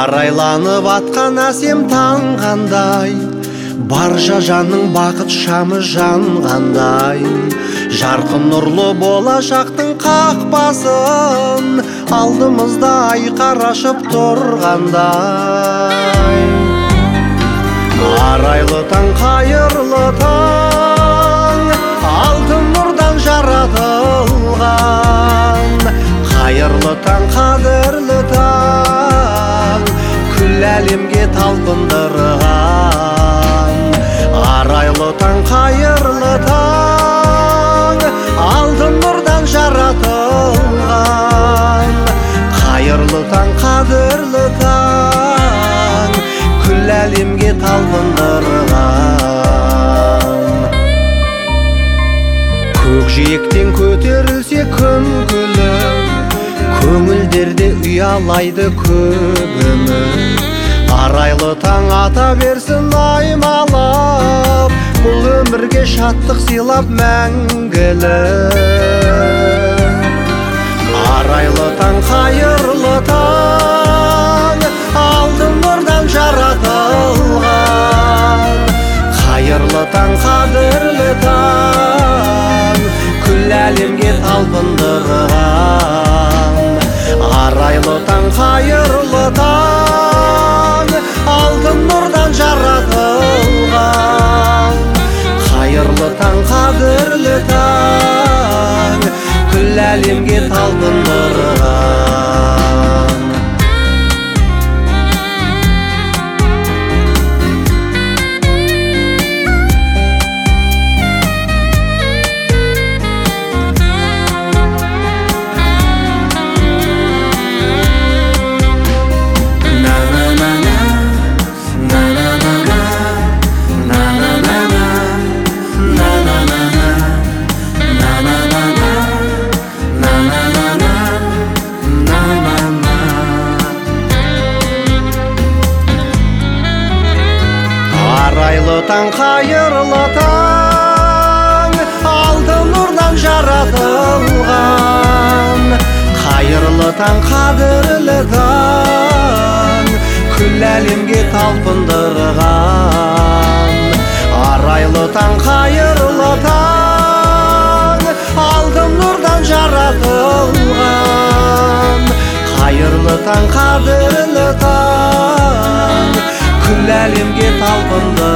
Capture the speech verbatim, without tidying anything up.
Арайланып атқан әсем таң қандай, барша жанның бақыт шамы жанғандай. Жарқын нұрлы болашақтың қақпасын алдымызда айқар ашып тұрғандай. Арайлы таң, қайырлы таң, алтын нұрдан жаратылған. Қайырлы таң, қадірлі таң, күл әлемге талпындырған. Арайлы таң, қайырлы таң, алтын нұрдан жаратылған. Қайырлы таң, қадірлі таң, күл әлемге талпындырған. Көкжиектен көтерілсе күн күліп, көңілдерде ұялайды көбіміз. Арайлы таң ата берсін аймалап, бұл өмірге шаттық сыйлап мәңгілік. Арайлы таң, қайырлы таң, алтын нұрдан жаратылған. Қайырлы таң, қадірлі таң, күл әлемге талпындырған. Арайлы таң, қайырлы таң, алтын нұрдан жаратылған. Қайырлы таң, қадірлі таң, күл әлемге талпындырған. Арайлы таң, қайырлы таң, алтын нұрдан жаратылған. Қайырлы таң, қадірлі таң, күл әлемге талпындырған. Арайлы таң, қайырлы таң, алтын нұрдан жаратылған. Қайырлы таң, қадірлі таң, күл әлемге талпындырған.